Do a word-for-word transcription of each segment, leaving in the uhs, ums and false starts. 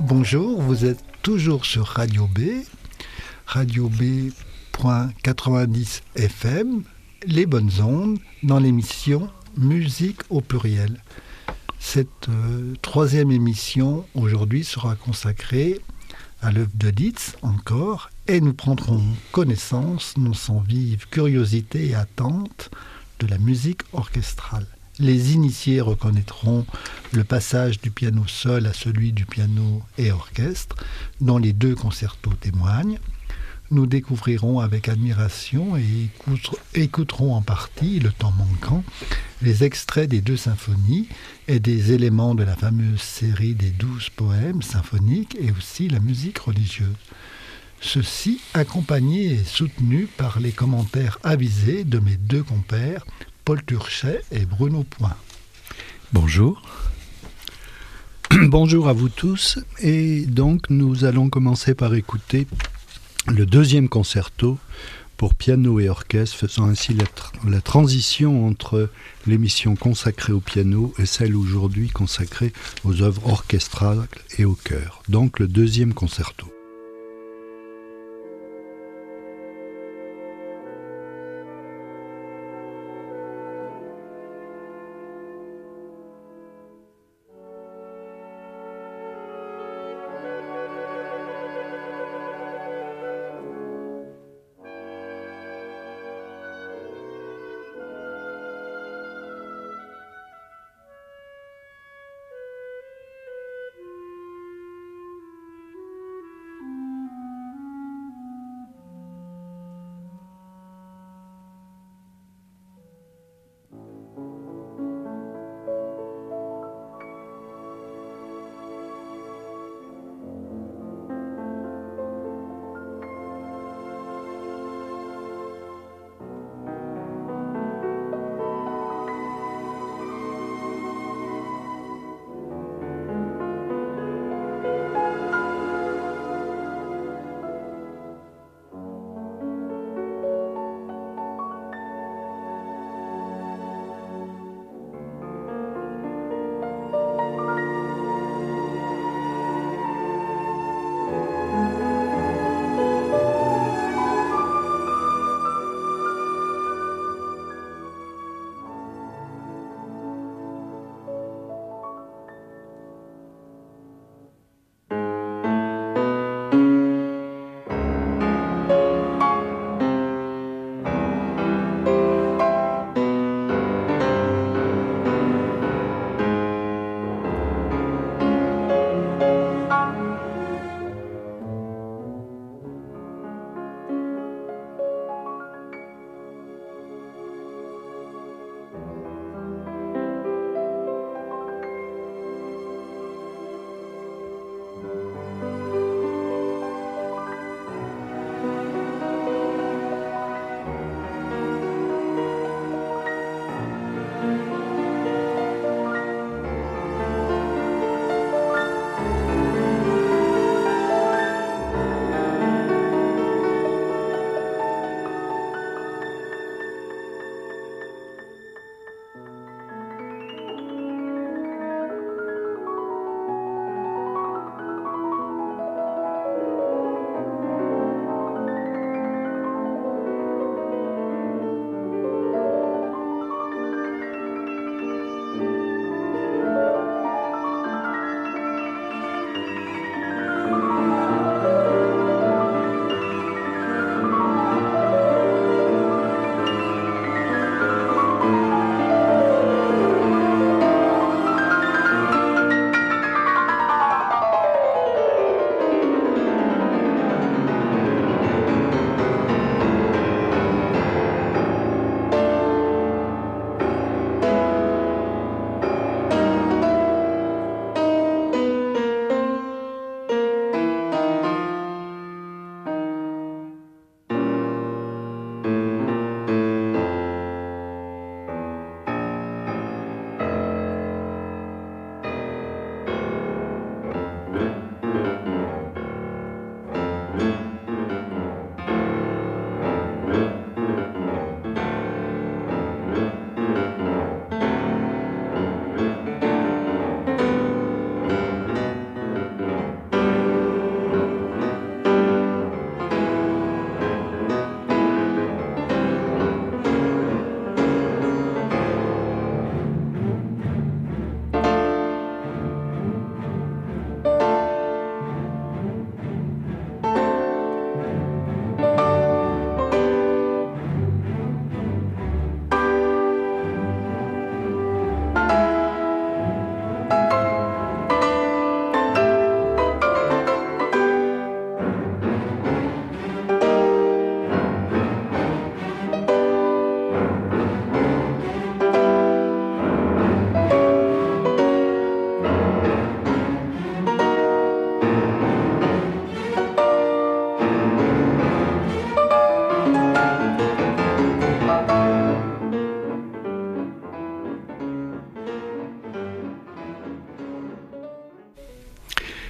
Bonjour, vous êtes toujours sur Radio B, radio b point quatre-vingt-dix F M, les bonnes ondes, dans l'émission Musique au pluriel. Cette euh, troisième émission aujourd'hui sera consacrée à l'œuvre de Liszt encore, et nous prendrons connaissance, non sans vive curiosité et attente, de la musique orchestrale. Les initiés reconnaîtront le passage du piano seul à celui du piano et orchestre, dont les deux concertos témoignent. Nous découvrirons avec admiration et écouterons en partie, le temps manquant, les extraits des deux symphonies et des éléments de la fameuse série des douze poèmes symphoniques et aussi la musique religieuse. Ceci accompagné et soutenu par les commentaires avisés de mes deux compères, Paul Turchet et Bruno Point. Bonjour. Bonjour à vous tous. Et donc, nous allons commencer par écouter le deuxième concerto pour piano et orchestre, faisant ainsi la, tr- la transition entre l'émission consacrée au piano et celle aujourd'hui consacrée aux œuvres orchestrales et au chœur. Donc, le deuxième concerto.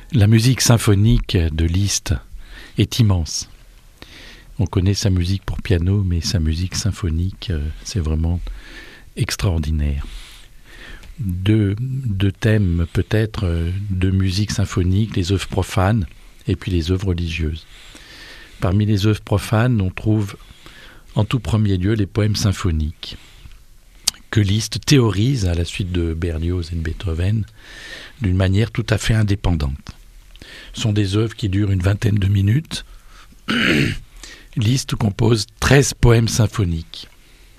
La musique symphonique de Liszt est immense. On connaît sa musique pour piano, mais sa musique symphonique, c'est vraiment extraordinaire. Deux, deux thèmes peut-être de musique symphonique, les œuvres profanes et puis les œuvres religieuses. Parmi les œuvres profanes, on trouve en tout premier lieu les poèmes symphoniques que Liszt théorise à la suite de Berlioz et de Beethoven d'une manière tout à fait indépendante. Ce sont des œuvres qui durent une vingtaine de minutes. Liszt compose treize poèmes symphoniques.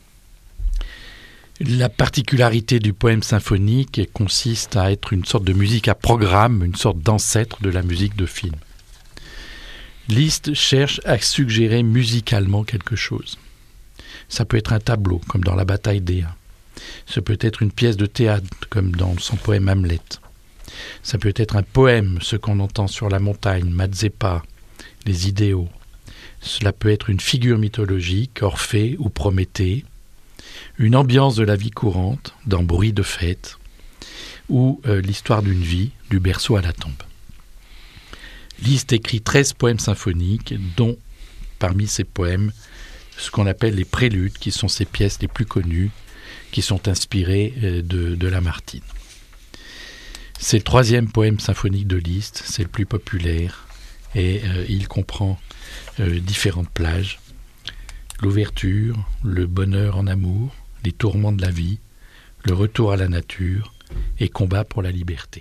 La particularité du poème symphonique consiste à être une sorte de musique à programme, une sorte d'ancêtre de la musique de film. Liszt cherche à suggérer musicalement quelque chose. Ça peut être un tableau, comme dans La bataille d'Éa. Ça peut être une pièce de théâtre, comme dans son poème Hamlet. Ça peut être un poème, ce qu'on entend sur la montagne, Mazeppa, les idéaux. Cela peut être une figure mythologique, Orphée ou Prométhée, une ambiance de la vie courante, dans Bruit de fête, ou euh, l'histoire d'une vie, du berceau à la tombe. Liszt écrit treize poèmes symphoniques, dont, parmi ces poèmes, ce qu'on appelle les préludes, qui sont ses pièces les plus connues, qui sont inspirées euh, de, de Lamartine. C'est le troisième poème symphonique de Liszt, c'est le plus populaire, et euh, il comprend euh, différentes plages. L'ouverture, le bonheur en amour, les tourments de la vie, le retour à la nature et combat pour la liberté.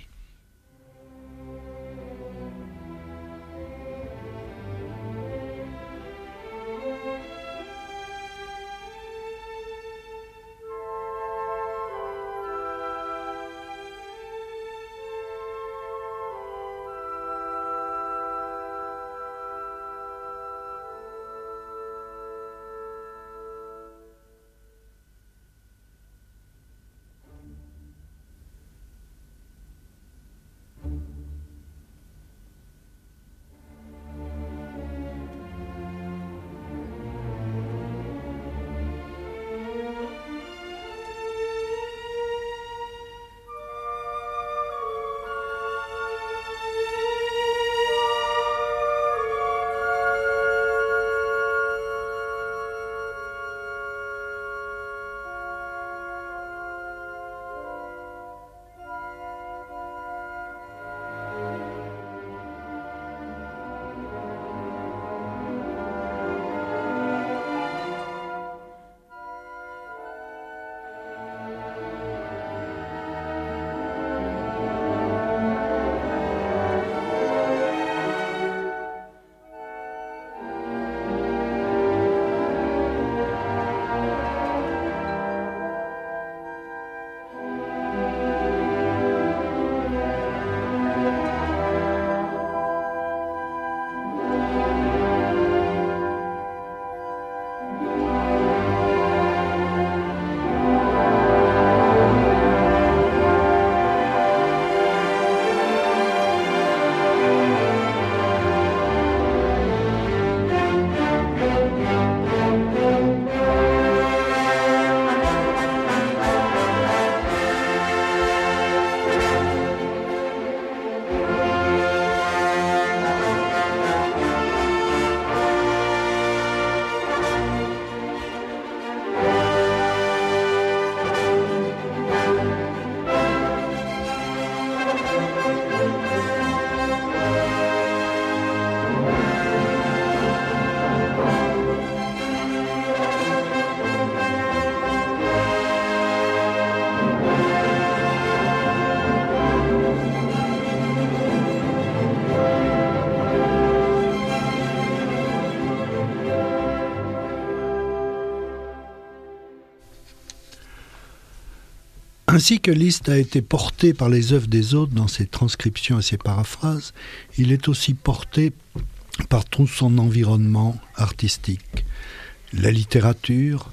Ainsi que Liszt a été porté par les œuvres des autres dans ses transcriptions et ses paraphrases, il est aussi porté par tout son environnement artistique. La littérature,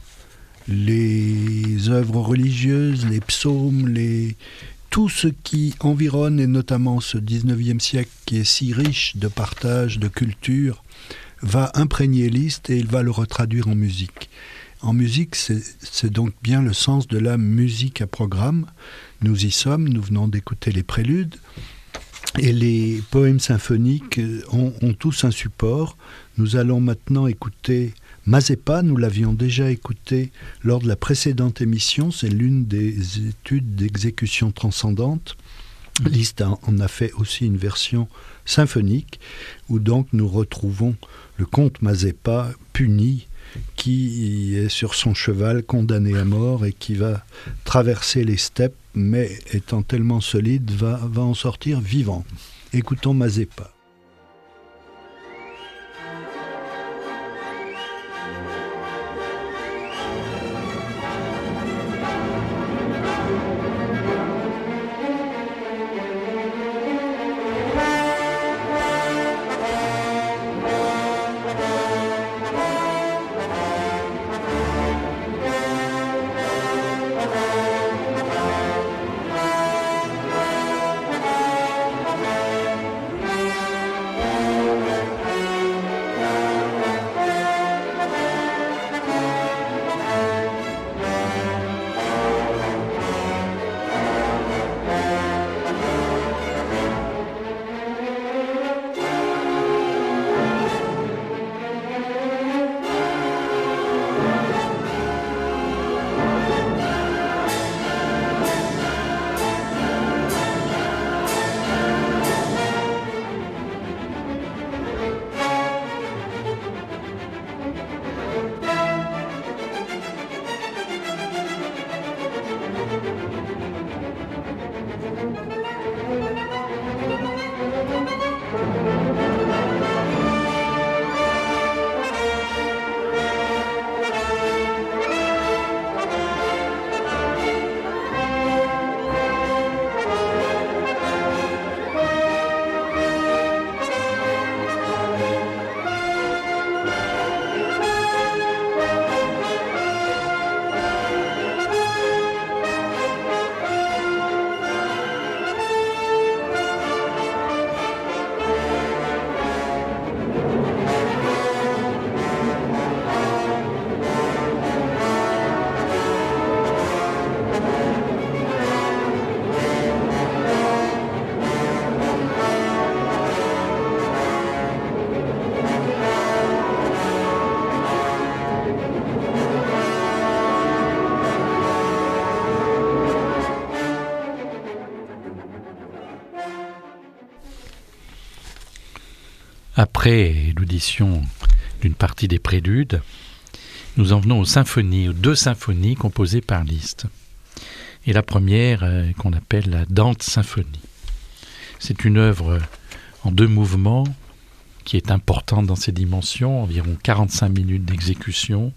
les œuvres religieuses, les psaumes, les... tout ce qui environne, et notamment ce dix-neuvième siècle qui est si riche de partage, de culture, va imprégner Liszt et il va le retraduire en musique. En musique, c'est, c'est donc bien le sens de la musique à programme. Nous y sommes, nous venons d'écouter les préludes. Et les poèmes symphoniques ont, ont tous un support. Nous allons maintenant écouter Mazeppa, nous l'avions déjà écouté lors de la précédente émission, c'est l'une des études d'exécution transcendante. Liszt en a fait aussi une version symphonique, où donc nous retrouvons le comte Mazeppa puni, qui est sur son cheval condamné à mort et qui va traverser les steppes, mais étant tellement solide, va, va en sortir vivant. Écoutons Mazeppa. Après l'audition d'une partie des préludes, nous en venons aux symphonies, aux deux symphonies composées par Liszt. Et la première, euh, qu'on appelle la Dante symphonie. C'est une œuvre en deux mouvements qui est importante dans ses dimensions, environ quarante-cinq minutes d'exécution.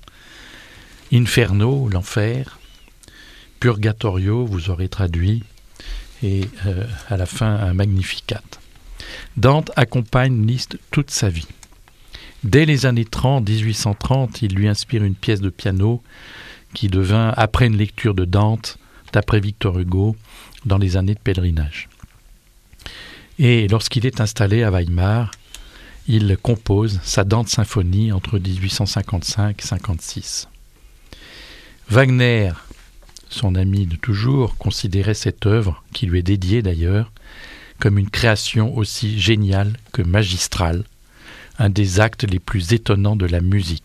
Inferno, l'enfer. Purgatorio, vous aurez traduit. Et euh, à la fin, un Magnificat. Dante accompagne Liszt toute sa vie. Dès les années trente, dix-huit cent trente, il lui inspire une pièce de piano qui devint, après une lecture de Dante, d'après Victor Hugo, dans les années de pèlerinage. Et lorsqu'il est installé à Weimar, il compose sa Dante symphonie entre dix-huit cent cinquante-cinq et cinquante-six. Wagner, son ami de toujours, considérait cette œuvre, qui lui est dédiée d'ailleurs, comme une création aussi géniale que magistrale, un des actes les plus étonnants de la musique.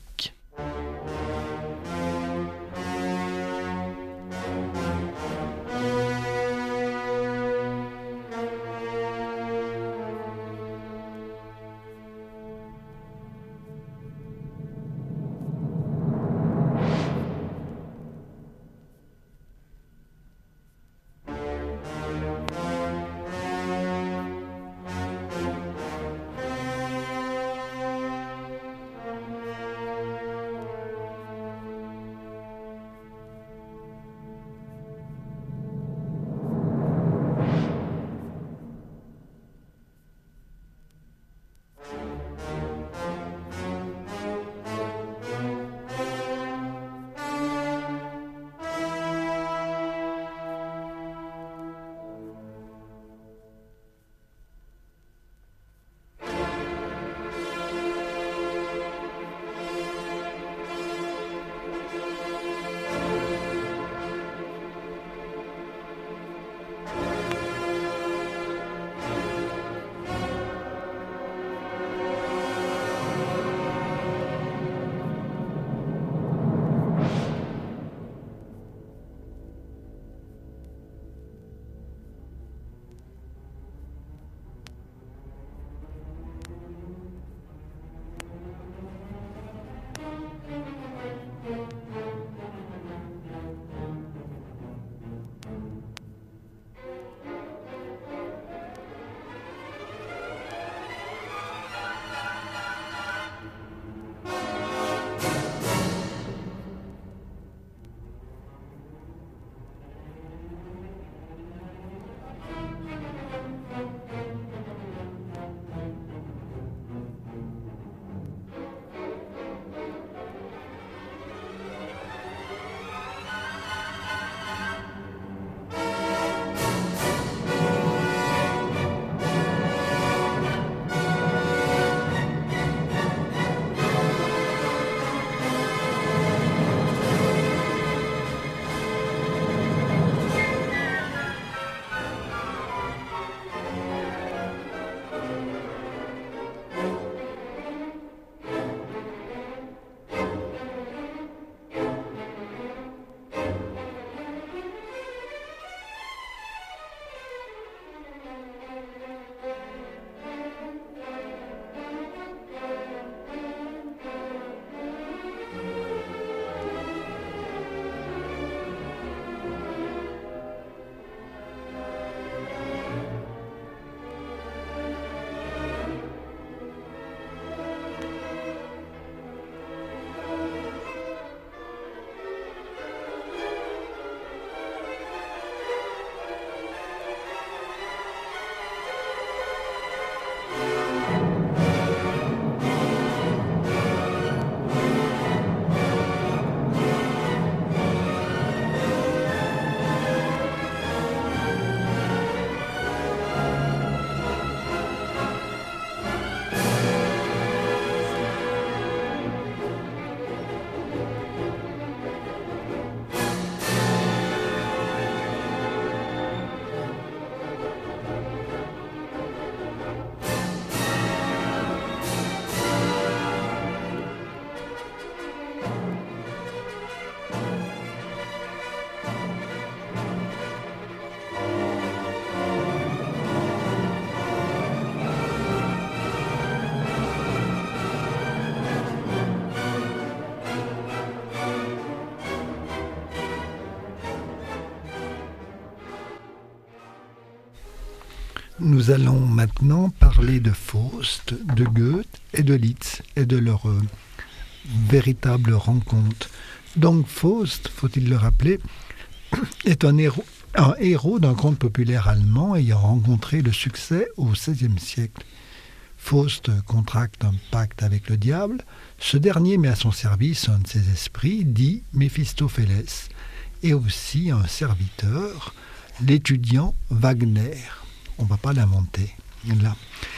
nous allons maintenant parler de Faust, de Goethe et de Liszt et de leur euh, véritable rencontre. Donc Faust, faut-il le rappeler, est un héros, un héros d'un conte populaire allemand ayant rencontré le succès au seizième siècle. Faust contracte un pacte avec le diable. Ce dernier met à son service un de ses esprits, dit Méphistophélès, et aussi un serviteur, l'étudiant Wagner. On ne va pas l'inventer, là.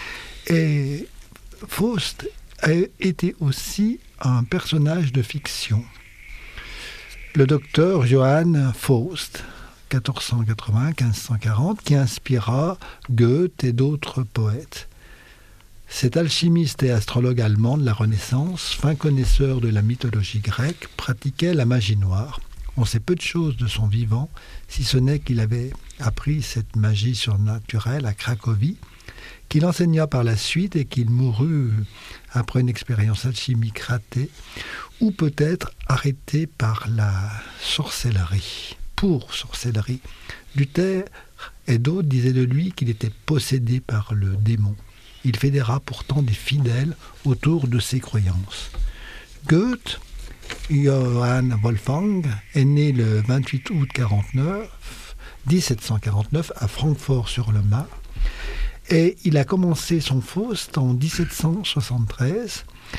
Et Faust a été aussi un personnage de fiction. Le docteur Johann Faust, quatorze cent quatre-vingts à quinze cent quarante, qui inspira Goethe et d'autres poètes. Cet alchimiste et astrologue allemand de la Renaissance, fin connaisseur de la mythologie grecque, pratiquait la magie noire. On sait peu de choses de son vivant, si ce n'est qu'il avait appris cette magie surnaturelle à Cracovie, qu'il enseigna par la suite et qu'il mourut après une expérience alchimique ratée, ou peut-être arrêté par la sorcellerie, pour sorcellerie. Luther et d'autres disaient de lui qu'il était possédé par le démon. Il fédéra pourtant des fidèles autour de ses croyances. Goethe, Johann Wolfgang, est né le vingt-huit août dix-sept cent quarante-neuf à Francfort-sur-le-Main et il a commencé son Faust en dix-sept cent soixante-treize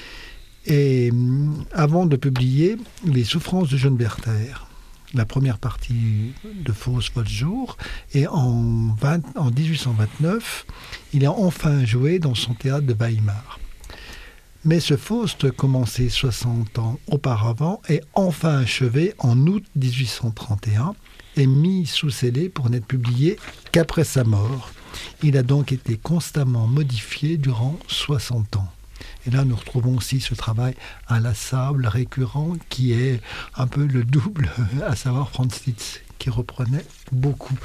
et avant de publier Les souffrances de Jeune Werther, la première partie de Faust voit le jour, et en, vingt, en dix-huit cent vingt-neuf, il a enfin joué dans son théâtre de Weimar. Mais ce Faust, commencé soixante ans auparavant, est enfin achevé en août dix-huit cent trente et un et mis sous scellé pour n'être publié qu'après sa mort. Il a donc été constamment modifié durant soixante ans. Et là, nous retrouvons aussi ce travail inlassable, récurrent, qui est un peu le double, à savoir Franz Liszt, qui reprenait beaucoup.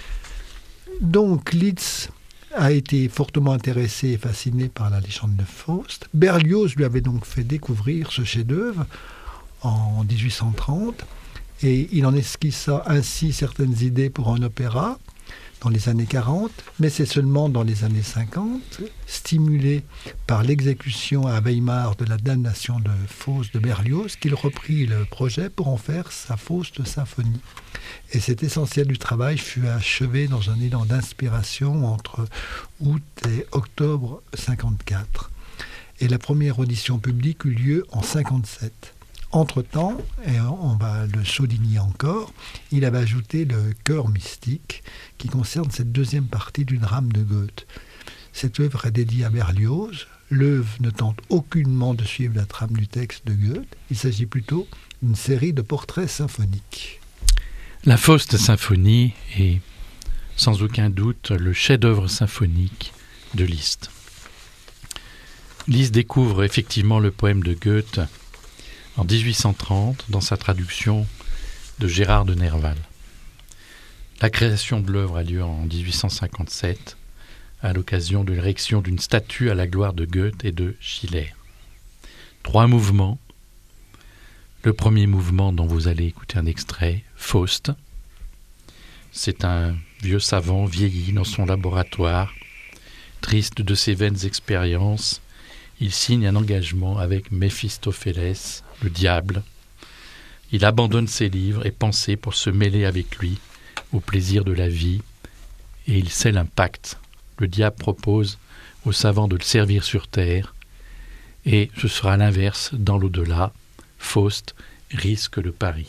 Donc, Liszt a été fortement intéressé et fasciné par la légende de Faust. Berlioz lui avait donc fait découvrir ce chef-d'œuvre en dix-huit cent trente, et il en esquissa ainsi certaines idées pour un opéra dans les années quarante, mais c'est seulement dans les années cinquante, stimulé par l'exécution à Weimar de la damnation de Faust de Berlioz, qu'il reprit le projet pour en faire sa Faust symphonie. Et cet essentiel du travail fut achevé dans un élan d'inspiration entre août et octobre cinquante-quatre. Et la première audition publique eut lieu en cinquante-sept. Entre-temps, et on va le souligner encore, il avait ajouté le chœur mystique qui concerne cette deuxième partie du drame de Goethe. Cette œuvre est dédiée à Berlioz. L'œuvre ne tente aucunement de suivre la trame du texte de Goethe. Il s'agit plutôt d'une série de portraits symphoniques. La Faust symphonie est sans aucun doute le chef-d'œuvre symphonique de Liszt. Liszt découvre effectivement le poème de Goethe en dix-huit cent trente, dans sa traduction de Gérard de Nerval. La création de l'œuvre a lieu en dix-huit cent cinquante-sept, à l'occasion de l'érection d'une statue à la gloire de Goethe et de Schiller. Trois mouvements. Le premier mouvement dont vous allez écouter un extrait, Faust. C'est un vieux savant vieilli dans son laboratoire. Triste de ses vaines expériences, il signe un engagement avec Méphistophélès, le diable. Il abandonne ses livres et pensées pour se mêler avec lui au plaisir de la vie, et il scelle un pacte. Le diable propose au savant de le servir sur terre, et ce sera l'inverse dans l'au-delà. Faust risque le pari.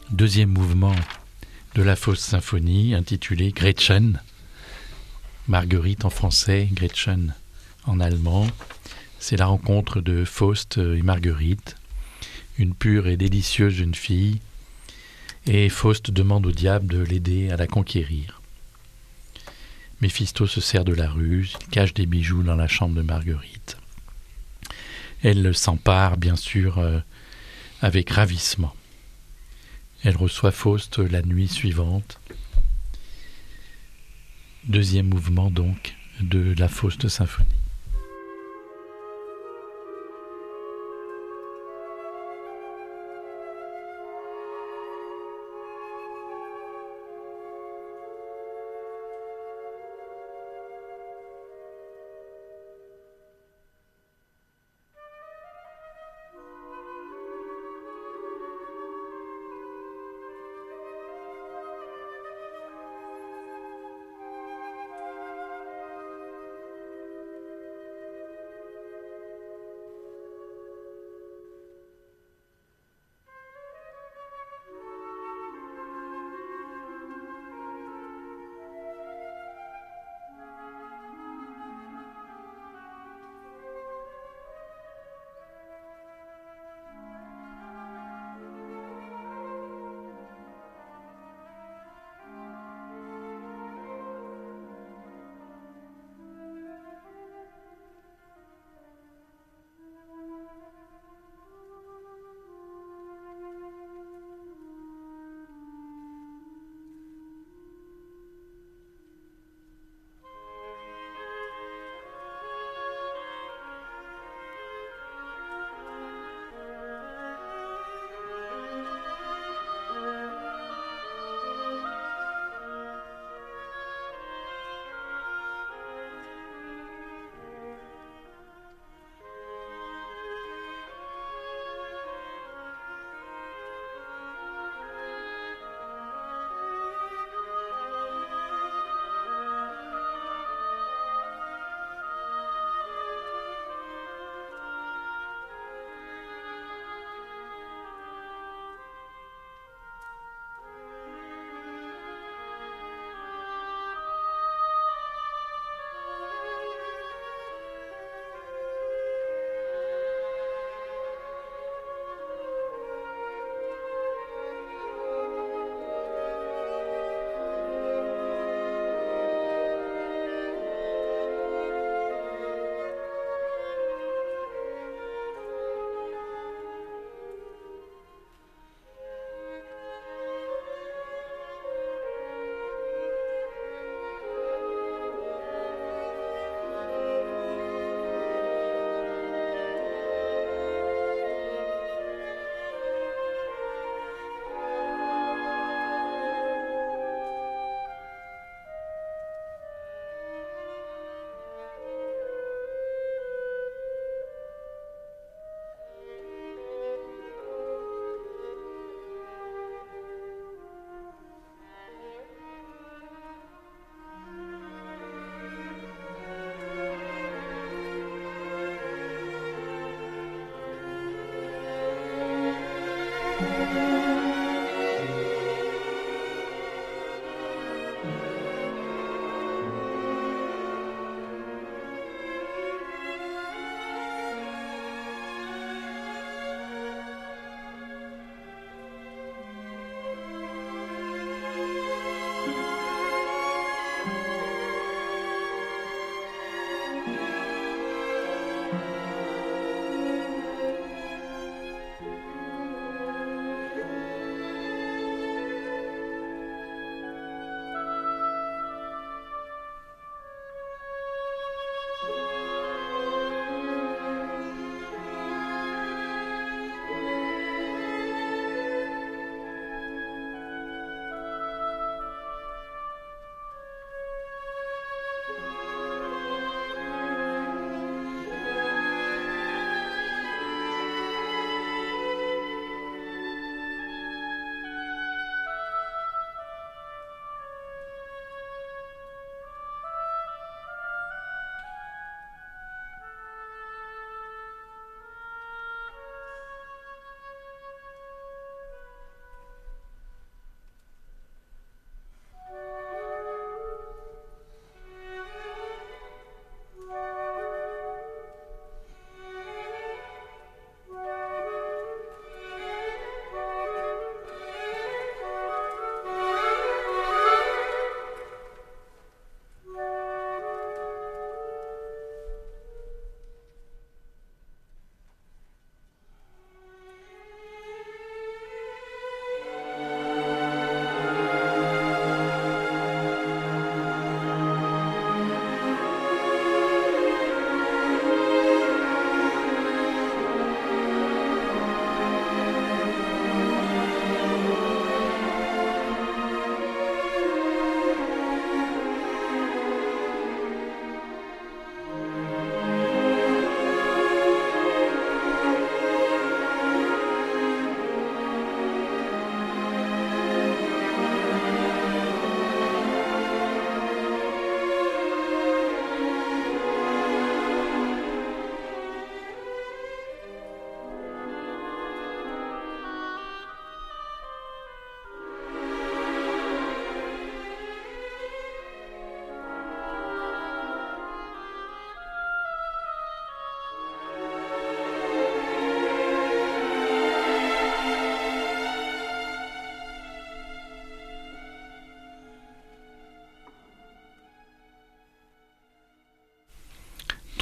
deuxième mouvement de la Faust symphonie intitulé Gretchen. Marguerite en français, Gretchen en allemand. C'est la rencontre de Faust et Marguerite, une pure et délicieuse jeune fille, et Faust demande au diable de l'aider à la conquérir. Méphisto se sert de la ruse, il cache des bijoux dans la chambre de Marguerite. Elle s'empare, bien sûr, euh, avec ravissement. Elle reçoit Faust la nuit suivante. Deuxième mouvement, donc, de la Faust symphonie.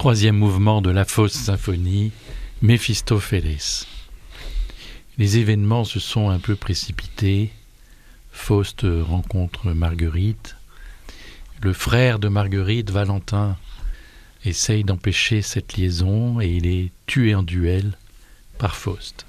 Troisième mouvement de la Faust symphonie, Méphistophélès. Les événements se sont un peu précipités. Faust rencontre Marguerite. Le frère de Marguerite, Valentin, essaye d'empêcher cette liaison et il est tué en duel par Faust.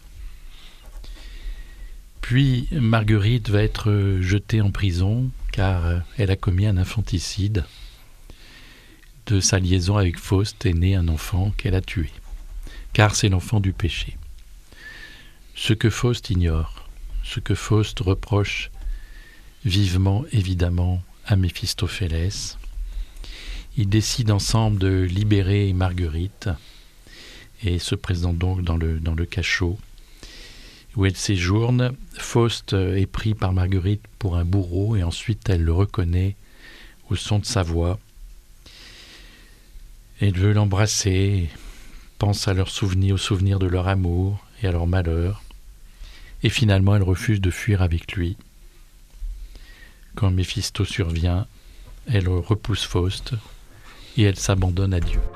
Puis Marguerite va être jetée en prison car elle a commis un infanticide. De sa liaison avec Faust est né un enfant qu'elle a tué, car c'est l'enfant du péché. Ce que Faust ignore, ce que Faust reproche vivement, évidemment, à Méphistophélès. Ils décident ensemble de libérer Marguerite et se présentent donc dans le, dans le cachot où elle séjourne. Faust est pris par Marguerite pour un bourreau et ensuite elle le reconnaît au son de sa voix. Elle veut l'embrasser, pense à leurs souvenirs, aux souvenirs de leur amour et à leur malheur. Et finalement, elle refuse de fuir avec lui. Quand Méphisto survient, elle repousse Faust et elle s'abandonne à Dieu.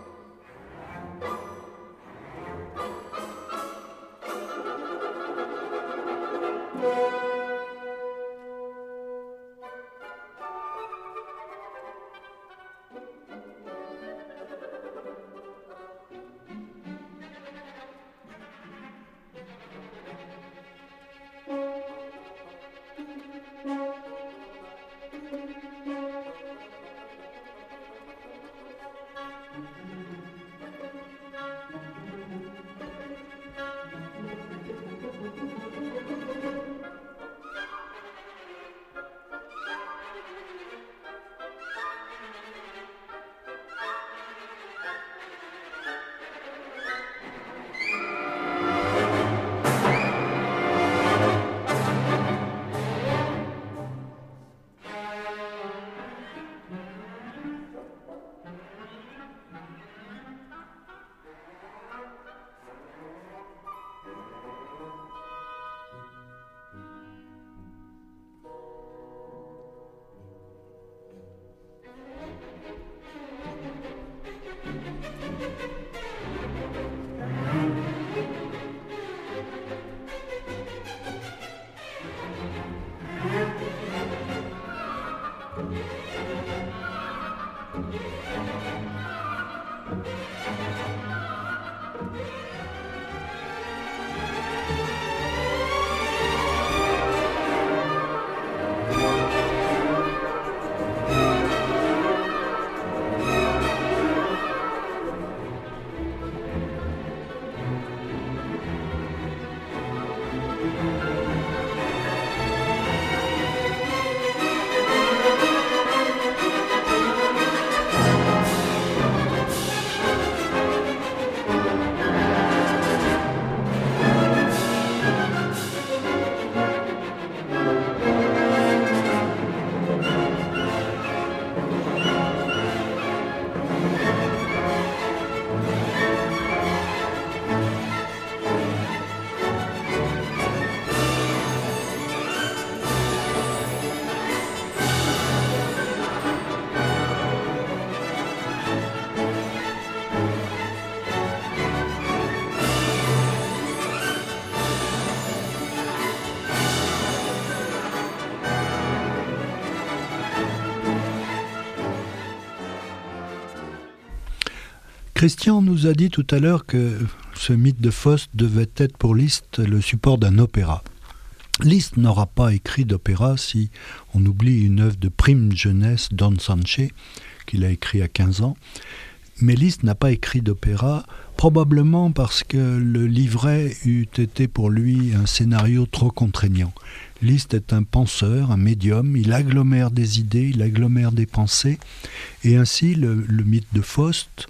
Christian nous a dit tout à l'heure que ce mythe de Faust devait être pour Liszt le support d'un opéra. Liszt n'aura pas écrit d'opéra si on oublie une œuvre de prime jeunesse, Don Sanche, qu'il a écrit à quinze ans. Mais Liszt n'a pas écrit d'opéra, probablement parce que le livret eût été pour lui un scénario trop contraignant. Liszt est un penseur, un médium, il agglomère des idées, il agglomère des pensées, et ainsi le, le mythe de Faust,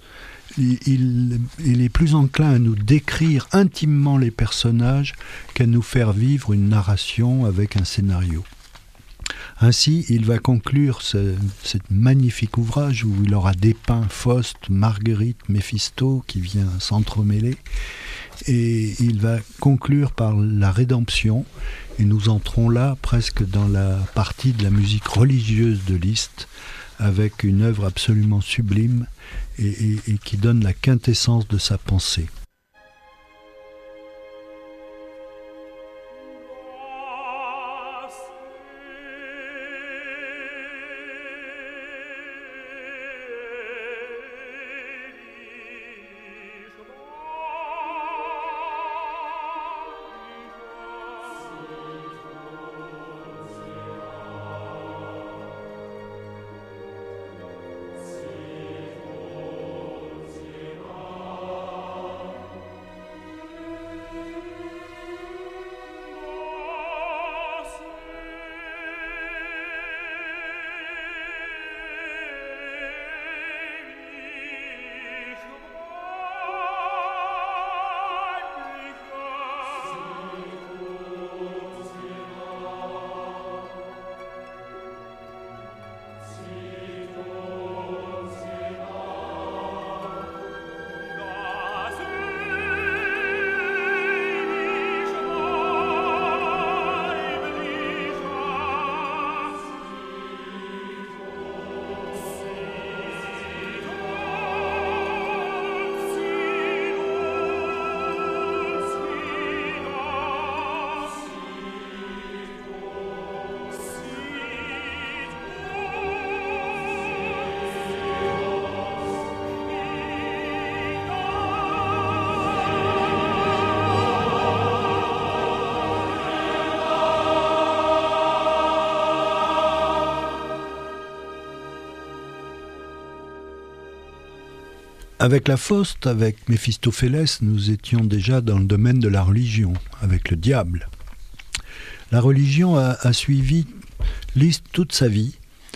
Il, il est plus enclin à nous décrire intimement les personnages qu'à nous faire vivre une narration avec un scénario. Ainsi, il va conclure ce, ce magnifique ouvrage où il aura dépeint Faust, Marguerite, Méphisto qui vient s'entremêler, et il va conclure par la rédemption, et nous entrons là presque dans la partie de la musique religieuse de Liszt, avec une œuvre absolument sublime et, et, et qui donne la quintessence de sa pensée. Avec la Faust, avec Méphistophélès, nous étions déjà dans le domaine de la religion, avec le diable. La religion a, a suivi Liszt toute sa vie,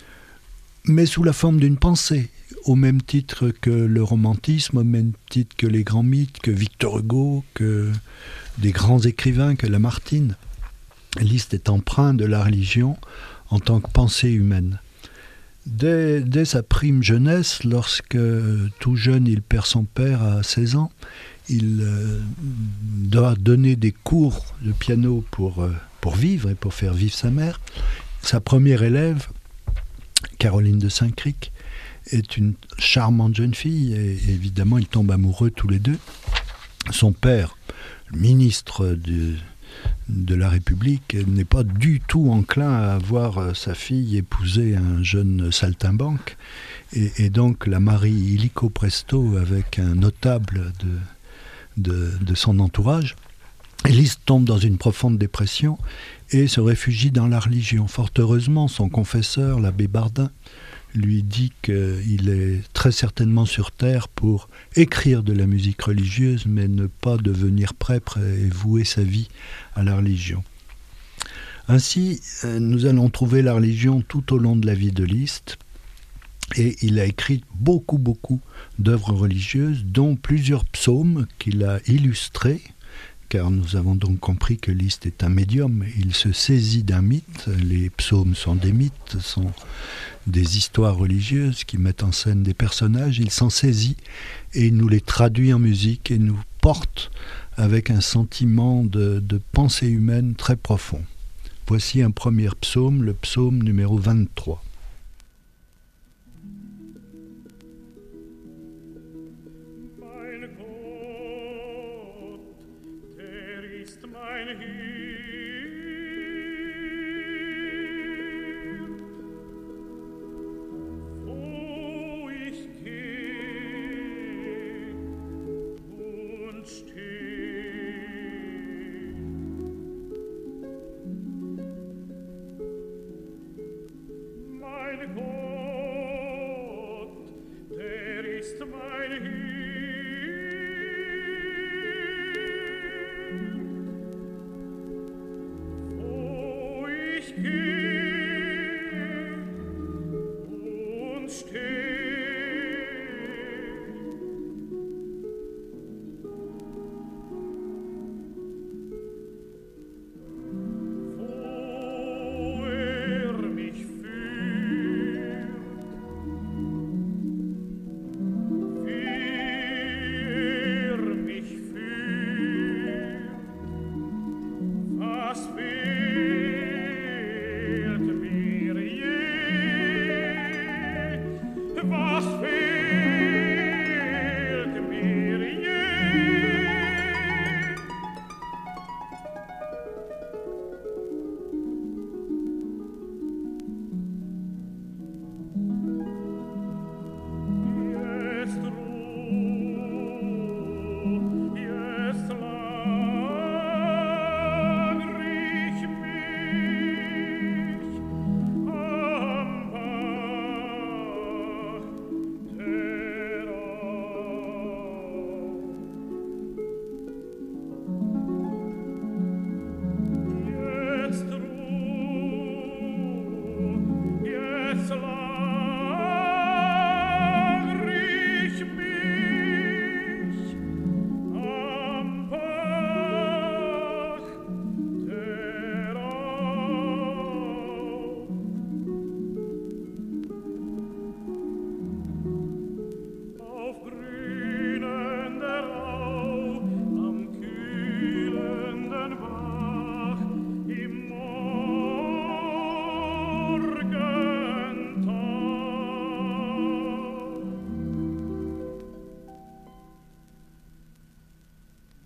mais sous la forme d'une pensée, au même titre que le romantisme, au même titre que les grands mythes, que Victor Hugo, que des grands écrivains, que Lamartine. Liszt est empreint de la religion en tant que pensée humaine. Dès, dès sa prime jeunesse, lorsque tout jeune il perd son père à seize ans, il euh, doit donner des cours de piano pour, euh, pour vivre et pour faire vivre sa mère. Sa première élève, Caroline de Saint-Cricq, est une charmante jeune fille et évidemment ils tombent amoureux tous les deux. Son père, ministre de... de la République, n'est pas du tout enclin à voir sa fille épouser un jeune saltimbanque et, et donc la marie illico presto avec un notable de, de, de son entourage. Liszt tombe dans une profonde dépression et se réfugie dans la religion. Fort heureusement, son confesseur, l'abbé Bardin, lui dit qu'il est très certainement sur terre pour écrire de la musique religieuse, mais ne pas devenir prêtre et vouer sa vie à la religion. Ainsi, nous allons trouver la religion tout au long de la vie de Liszt, et il a écrit beaucoup, beaucoup d'œuvres religieuses, dont plusieurs psaumes qu'il a illustrés, car nous avons donc compris que Liszt est un médium, il se saisit d'un mythe, les psaumes sont des mythes, sont des histoires religieuses qui mettent en scène des personnages, il s'en saisit et il nous les traduit en musique et nous porte avec un sentiment de, de pensée humaine très profond. Voici un premier psaume, le psaume numéro vingt-trois.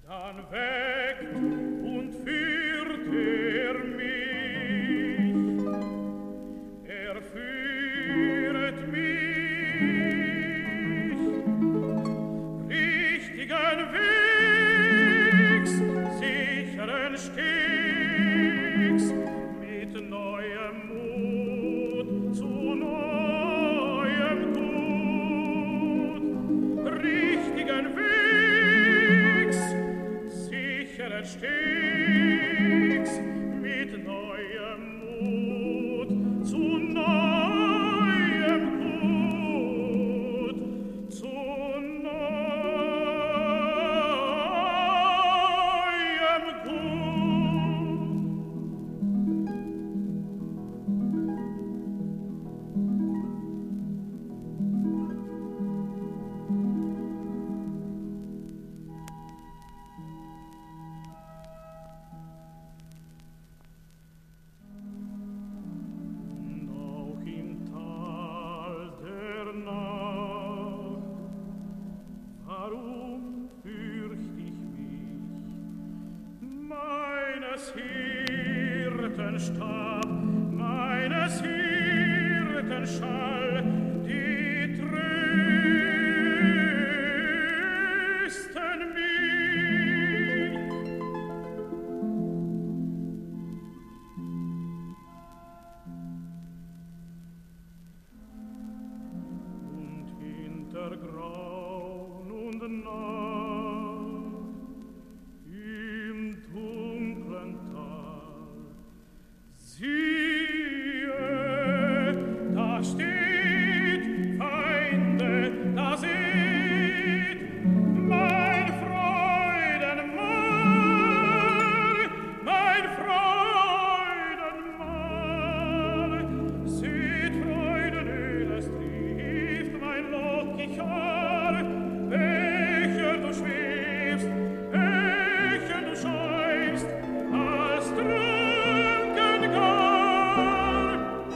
Hirtenstab, meines Hirtenschall, die trösten mich. Und hinter Grauen und Nacht im dunklen Tal siehe, da steht Feinde, da seht mein Freudenmal, mein Freudenmal. Seht Freudenöl, es trifft mein lockig Haar, welcher du schwebst, welcher du schäumst, als trunken Gar.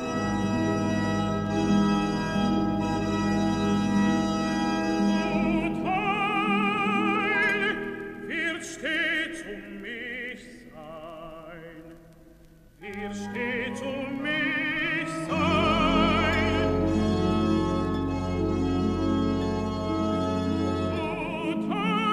Gut heil wird stets um mich sein, wird stets um mich sein. Gut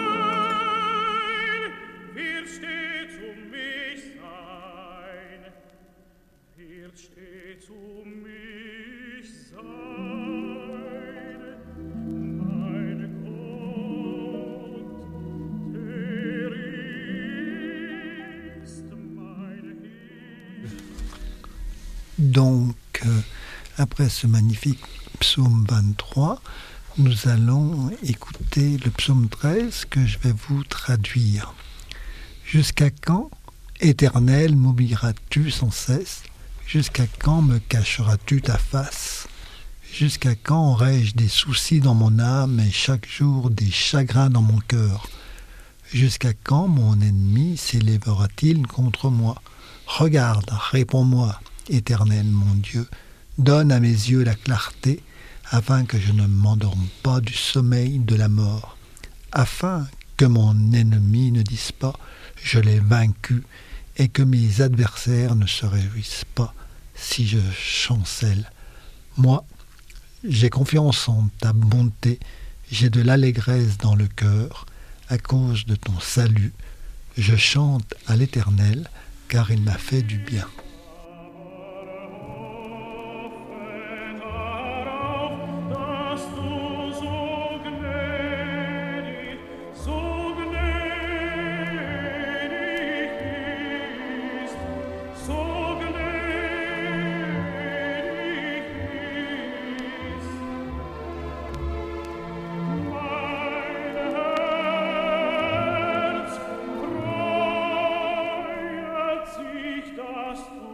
heil wird stets um mich sein, wird stets um mich sein. Mein Gott, der ist mein Hilfe. Donc, euh, après ce magnifique psaume vingt-trois, nous allons écouter le psaume treize que je vais vous traduire. Jusqu'à quand, Éternel, m'oublieras-tu sans cesse? Jusqu'à quand me cacheras-tu ta face? Jusqu'à quand aurai-je des soucis dans mon âme et chaque jour des chagrins dans mon cœur? Jusqu'à quand mon ennemi s'élèvera-t-il contre moi? Regarde, réponds-moi, Éternel mon Dieu, donne à mes yeux la clarté, afin que je ne m'endorme pas du sommeil de la mort, afin que mon ennemi ne dise pas « je l'ai vaincu » et que mes adversaires ne se réjouissent pas si je chancelle. Moi, j'ai confiance en ta bonté, j'ai de l'allégresse dans le cœur, à cause de ton salut. Je chante à l'Éternel, car il m'a fait du bien. Dass du so gnädig, so gnädig bist, so gnädig bist. Mein Herz freut sich, dass du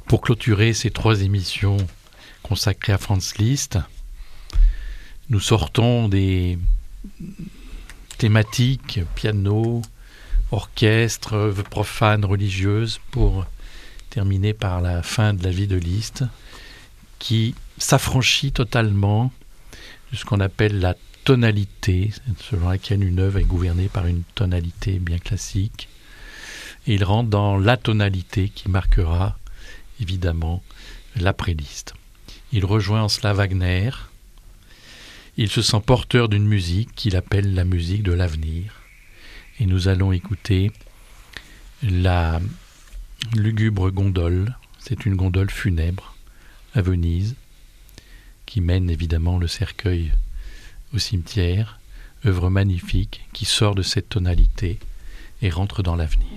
Pour clôturer ces trois émissions consacrées à Franz Liszt, nous sortons des thématiques piano, orchestre, œuvres profanes, religieuses, pour terminer par la fin de la vie de Liszt, qui s'affranchit totalement de ce qu'on appelle la tonalité, selon laquelle une œuvre est gouvernée par une tonalité bien classique. Et il rentre dans la tonalité qui marquera évidemment l'après-Liszt. Il rejoint en cela Wagner. Il se sent porteur d'une musique qu'il appelle la musique de l'avenir. Et nous allons écouter la lugubre gondole. C'est une gondole funèbre à Venise qui mène évidemment le cercueil au cimetière. Œuvre magnifique qui sort de cette tonalité et rentre dans l'avenir.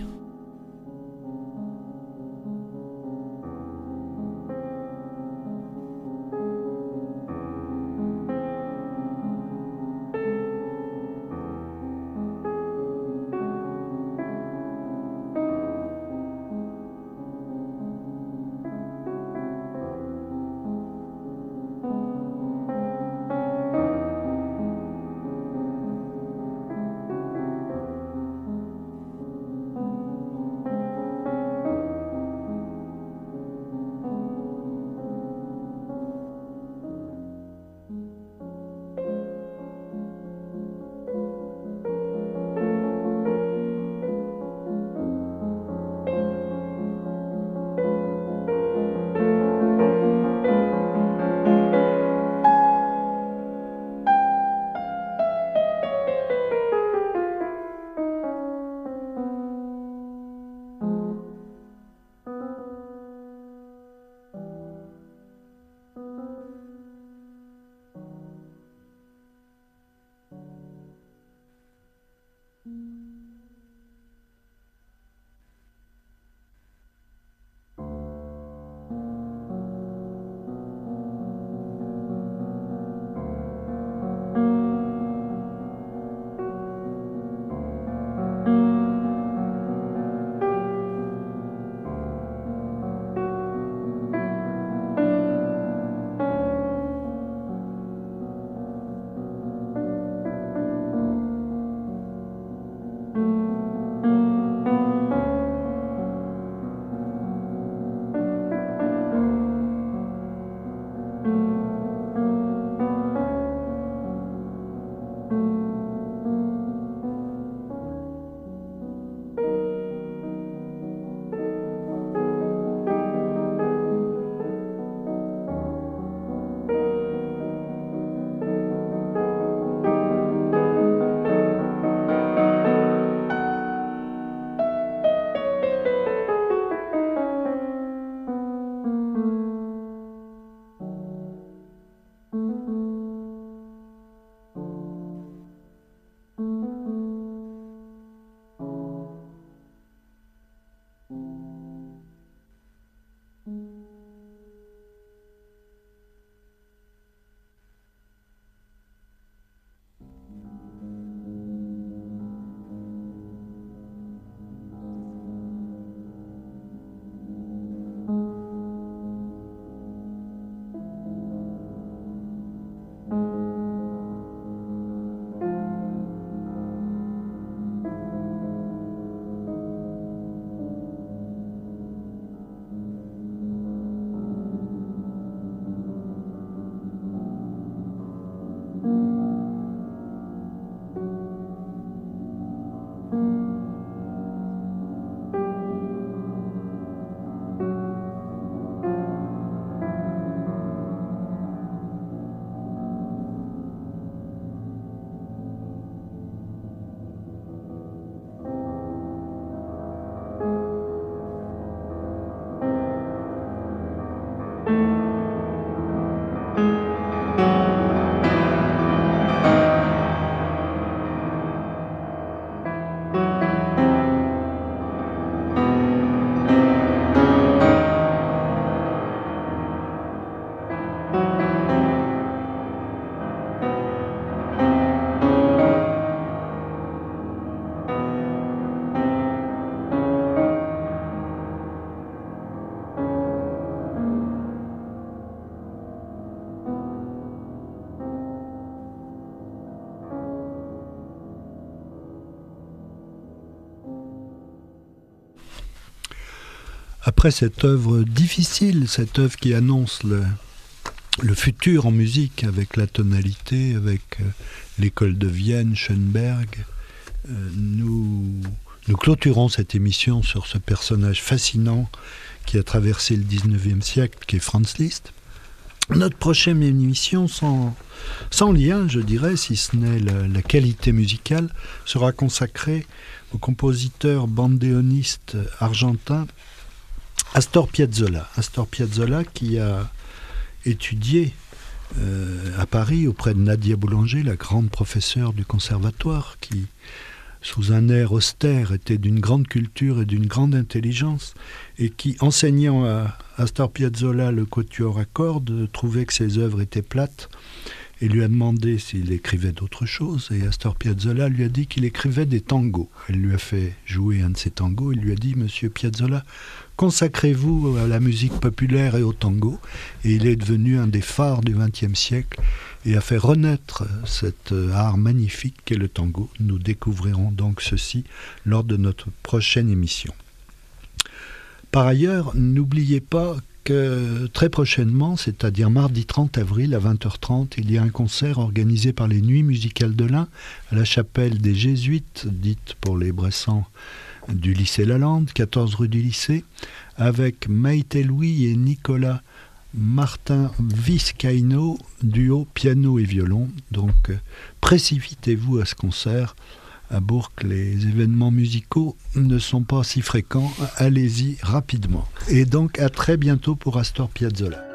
après cette œuvre difficile, cette œuvre qui annonce le, le futur en musique avec la tonalité, avec euh, l'école de Vienne, Schoenberg, euh, nous, nous clôturons cette émission sur ce personnage fascinant qui a traversé le dix-neuvième siècle, qui est Franz Liszt. Notre prochaine émission, sans, sans lien, je dirais, si ce n'est la, la qualité musicale, sera consacrée au compositeur bandéoniste argentin Astor Piazzolla. Astor Piazzolla qui a étudié euh, à Paris auprès de Nadia Boulanger, la grande professeure du conservatoire, qui, sous un air austère, était d'une grande culture et d'une grande intelligence, et qui, enseignant à Astor Piazzolla le quatuor à cordes, trouvait que ses œuvres étaient plates, et lui a demandé s'il écrivait d'autres choses, et Astor Piazzolla lui a dit qu'il écrivait des tangos. Elle lui a fait jouer un de ses tangos, il lui a dit « Monsieur Piazzolla, consacrez-vous à la musique populaire et au tango », et il est devenu un des phares du vingtième siècle, et a fait renaître cet art magnifique qu'est le tango. Nous découvrirons donc ceci lors de notre prochaine émission. Par ailleurs, n'oubliez pas que très prochainement, c'est-à-dire mardi trente avril à vingt heures trente, il y a un concert organisé par les Nuits musicales de l'Ain à la chapelle des Jésuites, dite pour les Bressans du lycée Lalande, quatorze rue du lycée, avec Maïté Louis et Nicolas Martin Vizcaino, duo piano et violon. Donc précipitez-vous à ce concert. À Bourg, les événements musicaux ne sont pas si fréquents. Allez-y rapidement. Et donc à très bientôt pour Astor Piazzolla.